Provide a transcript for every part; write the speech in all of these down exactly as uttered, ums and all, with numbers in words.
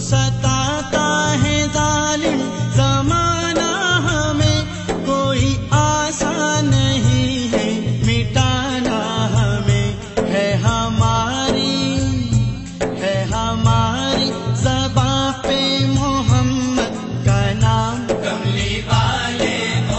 ستاتا ہے ظالم زمانہ ہمیں، کوئی آسان نہیں ہے مٹانا ہمیں، ہے ہماری ہے ہماری زباں پہ محمد کا نام، کملی والے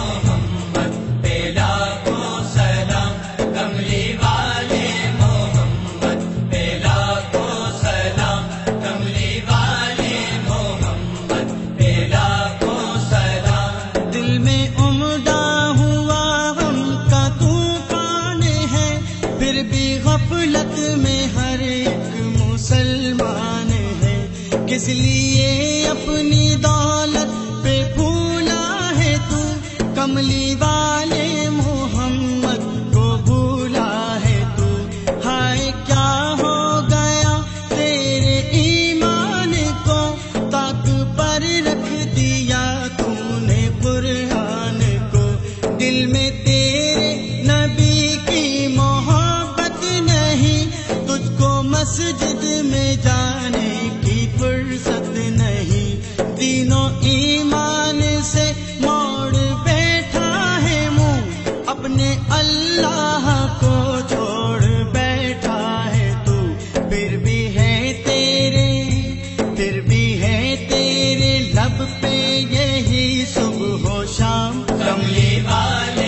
محمد پہ لاکھوں سلام، کملی والے محمد پہ لاکھوں سلام، کملی والے محمد پہ لاکھوں سلام۔ دل میں عمدہ ہوا غم کا طوفان ہے، پھر بھی غفلت میں ہر ایک مسلمان ہے، کس لیے اپنی دولت پہ بھولا ہے تو، کملی والے محمد کو بھولا ہے تو، ہائے کیا ہو گیا تیرے ایمان کو، تاک پر رکھ دیا تو نے قرآن کو، دل میں تیرے نبی کی محبت نہیں، تجھ کو مسجد میں جانے کی فرصت نہیں، تینوں ایمان سے موڑ بیٹھا ہے منہ، اپنے اللہ کو چھوڑ بیٹھا ہے تو، پھر بھی ہے تیرے پھر بھی ہے تیرے لب پہ یہی صبح و شام، کملی والے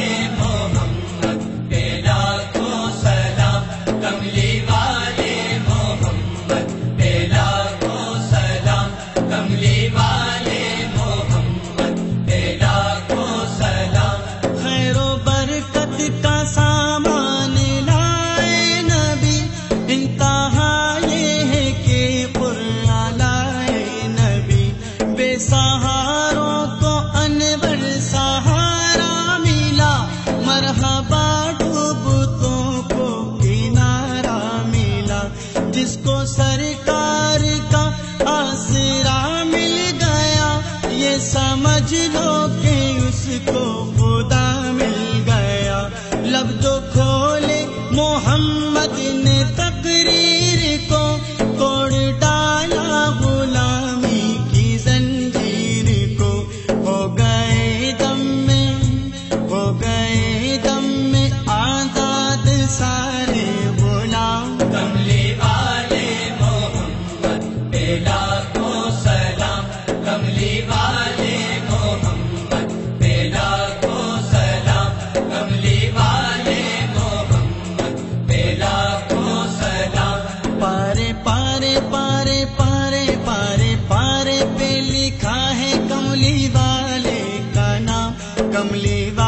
محمد پہ لاکھوں سلام، کملی والے محمد پہ لاکھوں سلام، کملی والے محمد پہ لاکھوں سلام۔ خیر و برکت کا سامان لائے نبی، انتہا یہ ہے کہ قرآن لائے نبی، بے سہاروں کو انور سہارا ملا، مرحبا ڈوبتوں کو کنارہ ملا، جس کو سرکار کا آسرا مل گیا، یہ سمجھ لو کہ اس کو خدا مل گیا، لب جو کھولے محمد نے تقریر کو، توڑ ڈالا غلامی کی زنجیر کو، ہو گئے دم میں ہو گئے دم میں آزاد سارے غلام، کملی والے محمد پہ لاکھوں سلام، کملی والے محمد پہ لاکھوں سلام، کملی والے محمد پہ لاکھوں سلام۔ پارے پارے پارے پارے پارے پارے پہ لکھا ہے کملی والے کا نام، کملی والے